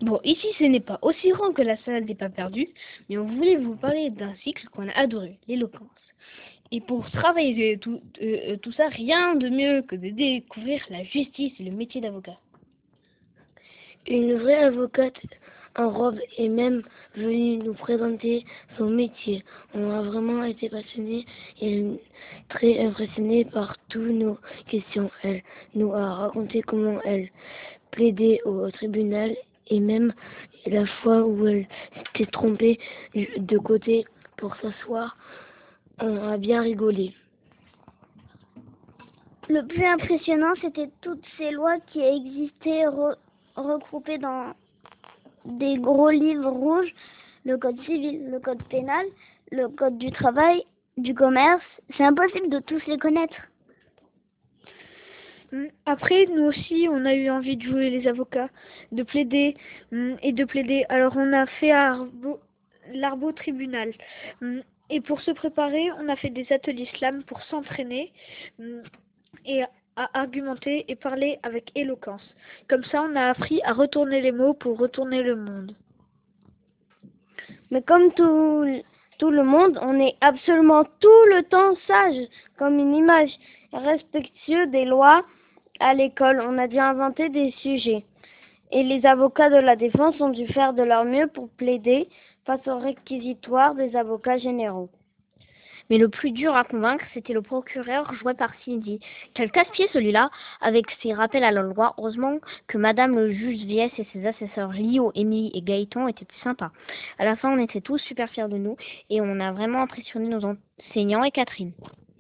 Bon, ici ce n'est pas aussi grand que la salade des pas perdus, mais on voulait vous parler d'un cycle qu'on a adoré, l'éloquence. Et pour travailler tout ça, rien de mieux que de découvrir la justice et le métier d'avocat. Une vraie avocate en robe est même venue nous présenter son métier. On a vraiment été passionnés et très impressionnés par toutes nos questions. Elle nous a raconté comment elle plaidait au tribunal et même la fois où elle s'était trompée de côté pour s'asseoir. On a bien rigolé. Le plus impressionnant, c'était toutes ces lois qui existaient regroupées dans des gros livres rouges, le code civil, le code pénal, le code du travail, du commerce. C'est impossible de tous les connaître. Après, nous aussi, on a eu envie de jouer les avocats, de plaider et de plaider. Alors, on a fait l'arbo tribunal. Et pour se préparer, on a fait des ateliers slam pour s'entraîner et à argumenter et parler avec éloquence. Comme ça, on a appris à retourner les mots pour retourner le monde. Mais comme tout le monde, on est absolument tout le temps sage, comme une image, respectueux des lois. À l'école, on a dû inventer des sujets. Et les avocats de la défense ont dû faire de leur mieux pour plaider face au réquisitoire des avocats généraux. Mais le plus dur à convaincre, c'était le procureur joué par Cindy. Quel casse-pied celui-là, avec ses rappels à la loi. Heureusement que Madame le juge Viès et ses assesseurs Lio, Émilie et Gaëtan étaient sympas. À la fin, on était tous super fiers de nous et on a vraiment impressionné nos enseignants et Catherine.